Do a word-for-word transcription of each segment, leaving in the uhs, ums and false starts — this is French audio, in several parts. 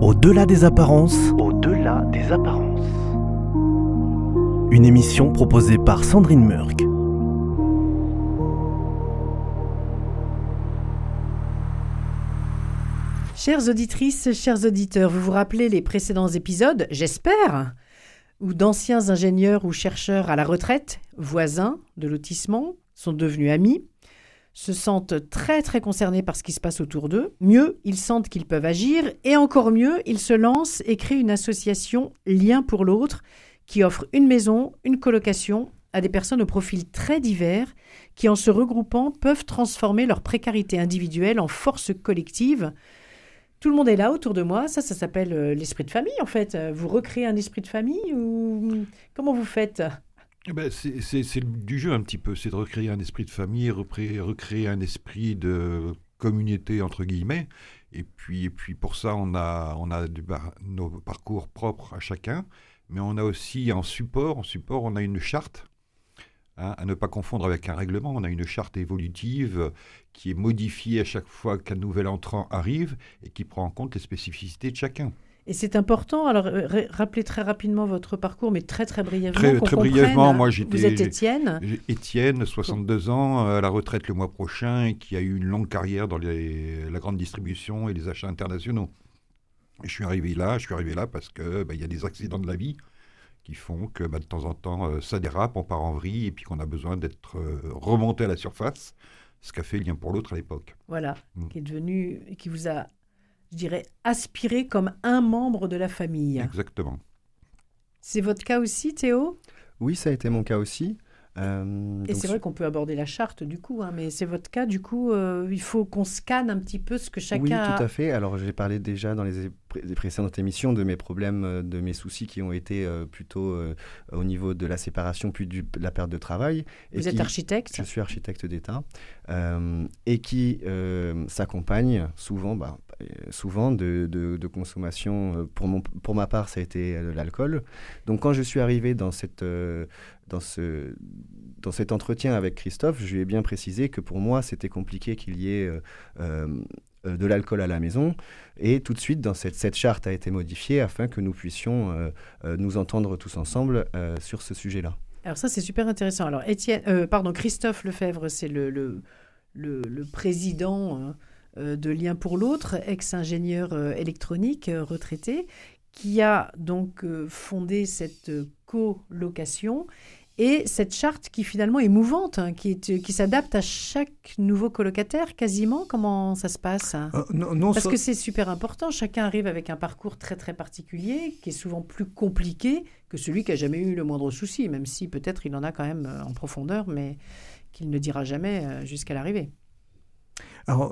Au-delà des apparences, Au-delà des apparences. une émission proposée par Sandrine Murk. Chères auditrices, chers auditeurs, vous vous rappelez les précédents épisodes, j'espère, où d'anciens ingénieurs ou chercheurs à la retraite, voisins de lotissement, sont devenus amis, se sentent très très concernés par ce qui se passe autour d'eux. Mieux, ils sentent qu'ils peuvent agir et encore mieux, ils se lancent et créent une association Lien pour l'autre qui offre une maison, une colocation à des personnes au profil très divers qui, en se regroupant, peuvent transformer leur précarité individuelle en force collective. Tout le monde est là autour de moi. Ça, ça s'appelle euh, l'esprit de famille, en fait. Vous recréez un esprit de famille ou comment vous faites ? Eh ben, c'est, c'est, c'est du jeu un petit peu, c'est de recréer un esprit de famille, recréer, recréer un esprit de communauté, entre guillemets. Et puis, et puis pour ça, on a, on a du bar, nos parcours propres à chacun, mais on a aussi en support, en support, on a une charte, hein, à ne pas confondre avec un règlement. On a une charte évolutive qui est modifiée à chaque fois qu'un nouvel entrant arrive et qui prend en compte les spécificités de chacun. Et c'est important. Alors, r- rappelez très rapidement votre parcours, mais très, très brièvement. Très, qu'on très comprenne. brièvement, moi j'étais... Vous êtes Étienne. j'ai- Étienne, soixante-deux ans, à la retraite le mois prochain, et qui a eu une longue carrière dans les, la grande distribution et les achats internationaux. Et je suis arrivé là, je suis arrivé là parce que bah, y a des accidents de la vie qui font que bah, de temps en temps, euh, ça dérape, on part en vrille, et puis qu'on a besoin d'être euh, remonté à la surface, ce qu'a fait Lien pour l'autre à l'époque. Voilà, Mm. qui est devenu, qui vous a, je dirais, aspiré comme un membre de la famille. Exactement. C'est votre cas aussi, Théo ? Oui, ça a été mon cas aussi. Euh, Et donc c'est vrai qu'on peut aborder la charte, du coup, hein, mais c'est votre cas, du coup, euh, il faut qu'on scanne un petit peu ce que chacun Oui, a. tout à fait. Alors, j'ai parlé déjà dans les, é- pré- les précédentes émissions de mes problèmes, euh, de mes soucis qui ont été euh, plutôt euh, au niveau de la séparation puis du- de la perte de travail. et Vous êtes qui- architecte ? Je suis architecte d'État euh, et qui euh, s'accompagne souvent, bah, euh, souvent de, de- de consommation. euh, Pour, mon, pour ma part, ça a été euh, de l'alcool. Donc, quand je suis arrivé dans cette, euh, dans ce, dans cet entretien avec Christophe, je lui ai bien précisé que pour moi, c'était compliqué qu'il y ait euh, euh, euh, de l'alcool à la maison. Et tout de suite, dans cette, cette charte a été modifiée afin que nous puissions euh, euh, nous entendre tous ensemble euh, sur ce sujet-là. Alors ça, c'est super intéressant. Alors, Étienne, euh, pardon, Christophe Lefebvre, c'est le, le, le, le président euh, de Lien pour l'autre, ex-ingénieur euh, électronique euh, retraité, qui a donc euh, fondé cette euh, colocation et cette charte qui finalement est mouvante, hein, qui, est, qui s'adapte à chaque nouveau colocataire quasiment. Comment ça se passe ? Euh, non, non, Parce ça- que c'est super important. Chacun arrive avec un parcours très très particulier, qui est souvent plus compliqué que celui qui a jamais eu le moindre souci, même si peut-être il en a quand même euh, en profondeur, mais qu'il ne dira jamais euh, jusqu'à l'arrivée. Alors,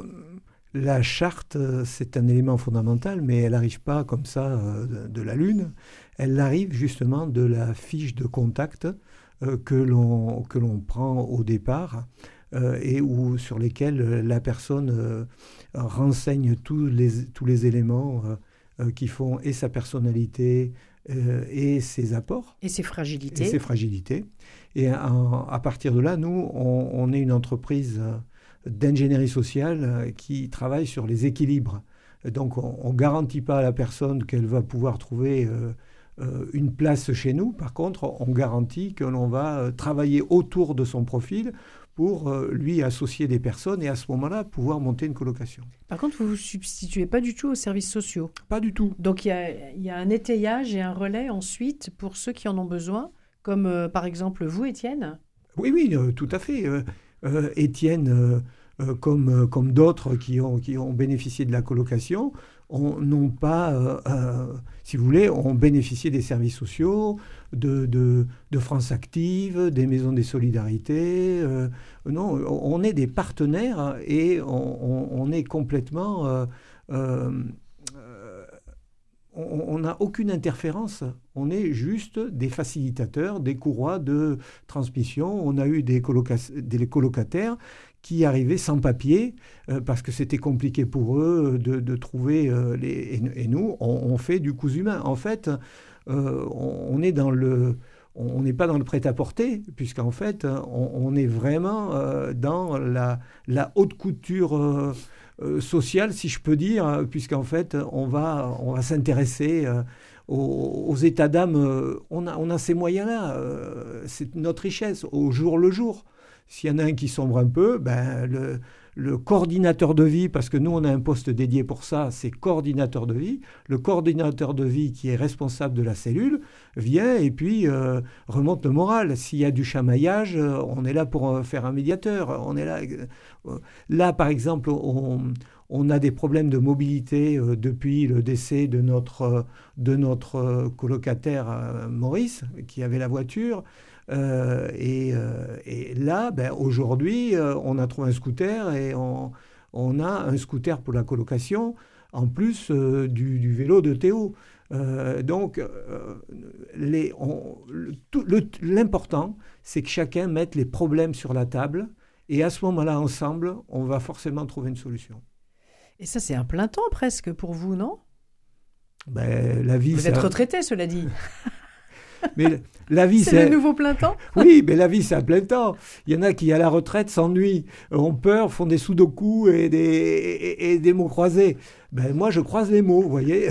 la charte, euh, c'est un élément fondamental, mais elle n'arrive pas comme ça euh, de, de la Lune. Elle arrive justement de la fiche de contact euh, que l'on, que l'on prend au départ euh, et où, sur lesquels euh, la personne euh, renseigne tous les, tous les éléments euh, euh, qui font et sa personnalité euh, et ses apports. Et ses Et fragilités. ses fragilités. Et en- à partir de là, nous, on, on est une entreprise euh, d'ingénierie sociale euh, qui travaille sur les équilibres. Donc, on ne garantit pas à la personne qu'elle va pouvoir trouver euh, euh, une place chez nous. Par contre, on garantit que l'on va euh, travailler autour de son profil pour euh, lui associer des personnes et à ce moment-là, pouvoir monter une colocation. Par contre, vous ne vous substituez pas du tout aux services sociaux. Pas du tout. Donc il y a, il y a un étayage et un relais ensuite pour ceux qui en ont besoin, comme euh, par exemple vous, Étienne. Oui, oui, euh, tout à fait. Euh, euh, Étienne, euh, euh, comme, euh, comme d'autres qui ont, qui ont bénéficié de la colocation, on- n'ont pas, euh, euh, si vous voulez, ont bénéficié des services sociaux, de, de, de France Active, des maisons des solidarités. euh, non, on est des partenaires et on, on- on est complètement... euh, euh, euh, on n'a aucune interférence, on est juste des facilitateurs, des courroies de transmission. On a eu des, coloca- des colocataires qui arrivaient sans papier euh, parce que c'était compliqué pour eux de, de trouver euh, les... Et, et nous, on, on fait du cousu humain. En fait, euh, on, on est dans le... On n'est pas dans le prêt-à-porter, puisqu'en fait, on, on est vraiment euh, dans la, la haute couture euh, euh, social, si je peux dire, puisqu'en fait, on va, on va s'intéresser euh, aux, aux états d'âme. Euh, on, a, on a ces moyens-là, euh, c'est notre richesse, au jour le jour. S'il y en a un qui sombre un peu, ben, le, le coordinateur de vie, parce que nous, on a un poste dédié pour ça, c'est coordinateur de vie. Le coordinateur de vie qui est responsable de la cellule vient et puis euh, remonte le moral. S'il y a du chamaillage, euh, on est là pour euh, faire un médiateur. On est là, euh, là par exemple, on, on a des problèmes de mobilité euh, depuis le décès de notre, euh, de notre euh, colocataire euh, Maurice, qui avait la voiture. Euh, et, euh, et là, ben, aujourd'hui, euh, on a trouvé un scooter et on, on a un scooter pour la colocation, en plus euh, du, du vélo de Théo. Euh, donc, euh, les, on, le, tout, le, l'important, c'est que chacun mette les problèmes sur la table et à ce moment-là, ensemble, on va forcément trouver une solution. Et ça, c'est un plein temps presque pour vous, non ? Ben, la vie, Vous c'est êtes un... retraité, cela dit. Mais la vie, c'est, c'est le nouveau plein temps. Oui, mais la vie, c'est à plein temps. Il y en a qui, à la retraite, s'ennuient, ont peur, font des sudoku et des, et, et des mots croisés. Ben, moi, je croise les mots, vous voyez.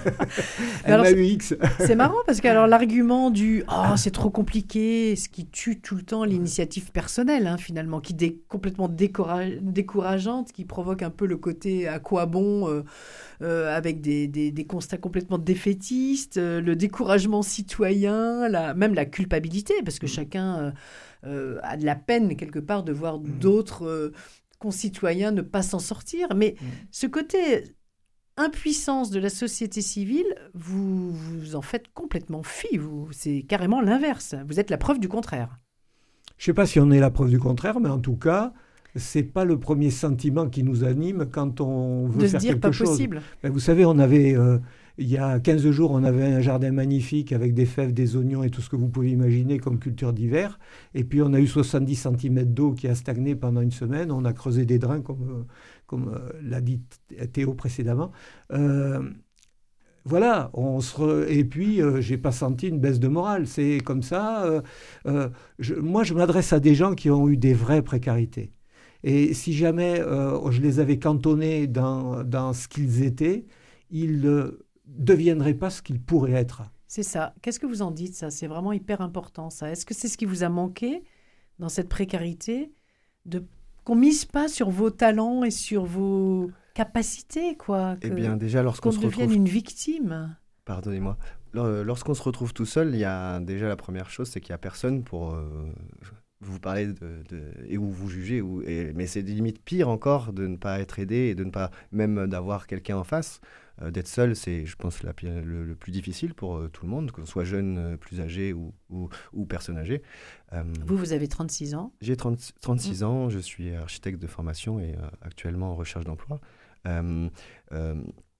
M A U X. C'est, c'est marrant parce que alors, l'argument du « oh, c'est trop compliqué », ce qui tue tout le temps l'initiative personnelle, hein, finalement, qui est complètement décourage, décourageante, qui provoque un peu le côté « à quoi bon euh, ?» Euh, avec des, des, des constats complètement défaitistes, euh, le découragement citoyen, la, même la culpabilité, parce que chacun euh, euh, a de la peine quelque part de voir mmh. d'autres euh, concitoyens ne pas s'en sortir. Mais mmh. ce côté impuissance de la société civile, vous, vous en faites complètement fi. Vous, c'est carrément l'inverse. Vous êtes la preuve du contraire. Je ne sais pas si on est la preuve du contraire, mais en tout cas... c'est pas le premier sentiment qui nous anime quand on veut de faire se dire quelque pas chose. Possible. Ben, vous savez, on avait euh, il y a quinze jours, on avait un jardin magnifique avec des fèves, des oignons et tout ce que vous pouvez imaginer comme culture d'hiver. Et puis on a eu soixante-dix centimètres d'eau qui a stagné pendant une semaine. On a creusé des drains, comme, comme euh, l'a dit Théo précédemment. Euh, Voilà, on se re... et puis euh, j'ai pas senti une baisse de morale. C'est comme ça. Euh, euh, je... Moi, je m'adresse à des gens qui ont eu des vraies précarités. Et si jamais euh, je les avais cantonnés dans, dans ce qu'ils étaient, ils ne euh, deviendraient pas ce qu'ils pourraient être. C'est ça. Qu'est-ce que vous en dites, ça ? C'est vraiment hyper important, ça. Est-ce que c'est ce qui vous a manqué dans cette précarité, de... qu'on ne mise pas sur vos talents et sur vos capacités, quoi, que... Eh bien, déjà, lorsqu'on qu'on se devienne retrouve... une victime. Pardonnez-moi. Lorsqu'on se retrouve tout seul, il y a déjà la première chose, c'est qu'il n'y a personne pour... Euh... vous parlez de, de, et où vous jugez, où, et, mais c'est limite pire encore de ne pas être aidé et de ne pas même d'avoir quelqu'un en face. Euh, d'être seul, c'est, je pense, la, le, le plus difficile pour euh, tout le monde, que ce soit jeune, euh, plus âgé ou, ou, ou personne âgée. Euh, vous, vous avez trente-six ans. J'ai trente, trente-six mmh. ans, je suis architecte de formation et euh, actuellement en recherche d'emploi. Euh, euh,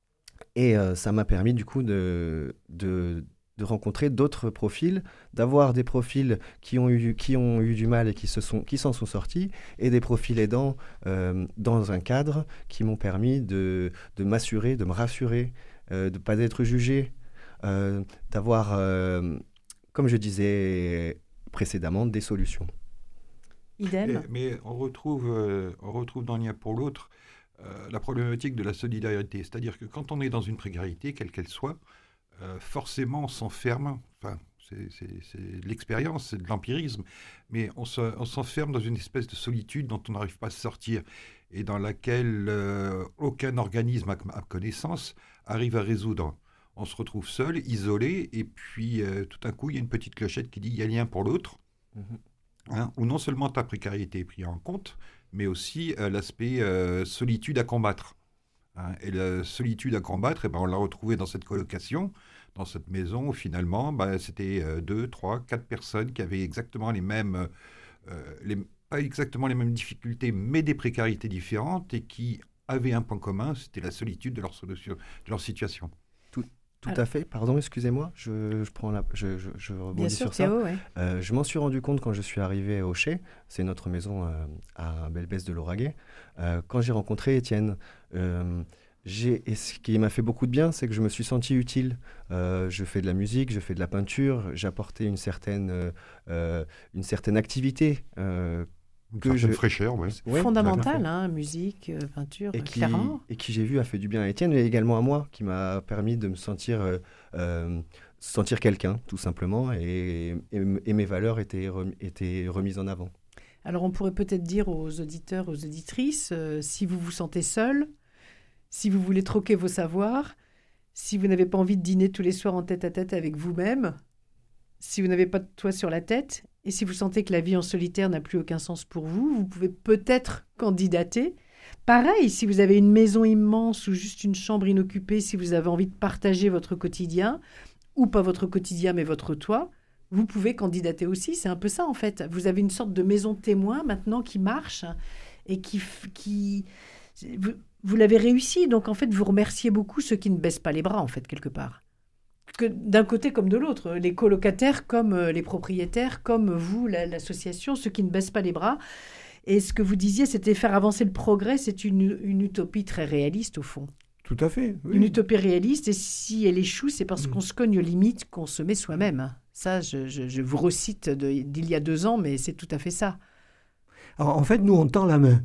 et euh, ça m'a permis du coup de... de de rencontrer d'autres profils, d'avoir des profils qui ont eu, qui ont eu du mal et qui, se sont, qui s'en sont sortis, et des profils aidants euh, dans un cadre qui m'ont permis de, de m'assurer, de me rassurer, euh, de ne pas être jugé, euh, d'avoir, euh, comme je disais précédemment, des solutions. Idem. Mais, mais on, retrouve, euh, on retrouve dans l'un pour l'autre euh, la problématique de la solidarité. C'est-à-dire que quand on est dans une précarité, quelle qu'elle soit, Euh, forcément on s'enferme, enfin c'est, c'est, c'est de l'expérience, c'est de l'empirisme, mais on, se, on s'enferme dans une espèce de solitude dont on n'arrive pas à se sortir et dans laquelle euh, aucun organisme à, à connaissance arrive à résoudre. On se retrouve seul, isolé, et puis euh, tout d'un coup il y a une petite clochette qui dit il y a lien pour l'autre, mmh. hein, où non seulement ta précarité est prise en compte, mais aussi euh, l'aspect euh, solitude à combattre. Hein, et la solitude à combattre, eh ben, on l'a retrouvée dans cette colocation, dans cette maison où finalement bah, c'était euh, deux, trois, quatre personnes qui avaient exactement les mêmes, euh, les, pas exactement les mêmes difficultés, mais des précarités différentes et qui avaient un point commun, c'était la solitude de leur, solution, de leur situation. Tout, tout à fait. Pardon, excusez-moi, je, je, prends la, je, je, je rebondis Bien sûr, sur Théo, ça. Ouais. Euh, je m'en suis rendu compte quand je suis arrivé à Auchet, c'est notre maison euh, à Belbès de Lauragais, euh, quand j'ai rencontré Étienne. Euh, J'ai, et ce qui m'a fait beaucoup de bien, c'est que je me suis senti utile. Euh, je fais de la musique, je fais de la peinture, j'apportais une certaine, euh, une certaine activité euh, Une que certaine je- fraîcheur, ouais. Ouais, Fondamentale, hein, musique, euh, peinture, et euh, qui, clairement. et qui j'ai vu a fait du bien à Étienne, mais également à moi, qui m'a permis de me sentir, euh, euh, sentir quelqu'un, tout simplement, et, et, et mes valeurs étaient, rem- étaient remises en avant. Alors on pourrait peut-être dire aux auditeurs, aux auditrices, euh, si vous vous sentez seul, si vous voulez troquer vos savoirs, si vous n'avez pas envie de dîner tous les soirs en tête à tête avec vous-même, si vous n'avez pas de toit sur la tête, et si vous sentez que la vie en solitaire n'a plus aucun sens pour vous, vous pouvez peut-être candidater. Pareil, si vous avez une maison immense ou juste une chambre inoccupée, si vous avez envie de partager votre quotidien, ou pas votre quotidien mais votre toit, vous pouvez candidater aussi. C'est un peu ça en fait. Vous avez une sorte de maison témoin maintenant qui marche et qui... qui vous, vous l'avez réussi, donc en fait vous remerciez beaucoup ceux qui ne baissent pas les bras en fait quelque part. Que d'un côté comme de l'autre, les colocataires comme euh, les propriétaires, comme vous, la- l'association, ceux qui ne baissent pas les bras. Et ce que vous disiez, c'était faire avancer le progrès, c'est une, une utopie très réaliste au fond. Tout à fait. Oui. Une utopie réaliste, et si elle échoue, c'est parce Mm. qu'on se cogne aux limites qu'on se met soi-même. Ça, je, je- je vous recite de- d'il y a deux ans, mais c'est tout à fait ça. Alors, en fait, nous, on tend la main.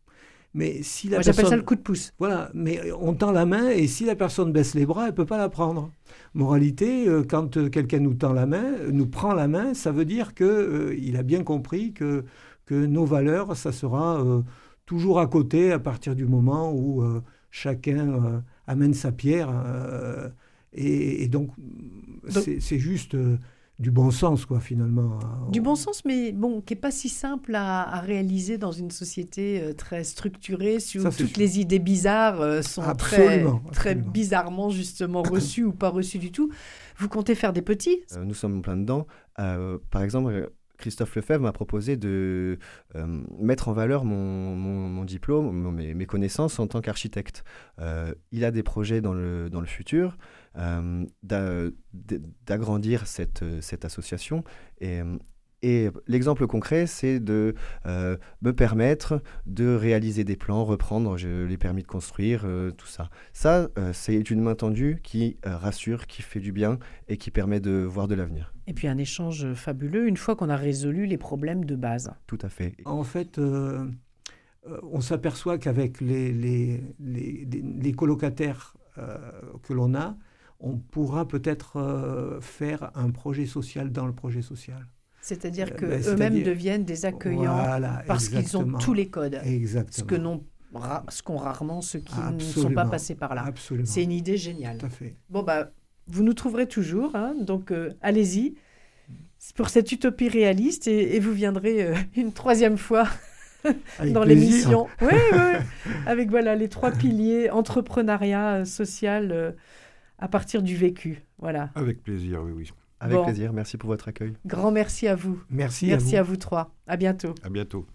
Mais si la Moi, j'appelle ça personne... le coup de pouce. Voilà, mais on tend la main et si la personne baisse les bras, elle ne peut pas la prendre. Moralité, euh, quand euh, quelqu'un nous tend la main, euh, nous prend la main, ça veut dire qu'il euh, a bien compris que, que nos valeurs, ça sera euh, toujours à côté à partir du moment où euh, chacun euh, amène sa pierre. euh, et, et donc, Donc- c'est c'est juste euh, du bon sens, quoi, finalement. Du bon sens, mais bon, qui n'est pas si simple à, à réaliser dans une société euh, très structurée, où Ça, c'est toutes sûr. les idées bizarres euh, sont Absolument, très, très absolument. bizarrement justement reçues ou pas reçues du tout. Vous comptez faire des petits? Euh, nous sommes en plein dedans. Euh, par exemple, euh, Christophe Lefebvre m'a proposé de euh, mettre en valeur mon, mon, mon diplôme, mon- mes, mes connaissances en tant qu'architecte. Euh, il a des projets dans le, dans le futur euh, d'a- d- d'agrandir cette, euh, cette association. Et, euh, et l'exemple concret, c'est de euh, me permettre de réaliser des plans, reprendre je- les permis de construire, euh, tout ça. Ça, euh, c'est une main tendue qui euh, rassure, qui fait du bien et qui permet de voir de l'avenir. Et puis un échange fabuleux une fois qu'on a résolu les problèmes de base. Tout à fait. En fait, euh, euh, on s'aperçoit qu'avec les, les, les, les- les colocataires euh, que l'on a, on pourra peut-être euh, faire un projet social dans le projet social. C'est-à-dire Euh, que ben, eux-mêmes c'est-à-dire- deviennent des accueillants Voilà, parce qu'ils ont exactement. tous les codes. Ce Exactement. que n'ont ra- ce qu'ont rarement ceux qui ne sont Absolument. pas passés par là. Absolument. C'est une idée géniale. Tout à fait. Bon, bah, vous nous trouverez toujours, hein, donc euh, allez-y C'est pour cette utopie réaliste et, et vous viendrez euh, une troisième fois Avec dans plaisir. l'émission. Oui, oui, avec voilà, les trois piliers, entrepreneuriat, euh, social, euh, à partir du vécu. Voilà. Avec plaisir, oui, oui. Avec Bon. plaisir. Merci pour votre accueil. Grand merci à vous. Merci, Merci à à vous. vous trois. À bientôt. À bientôt.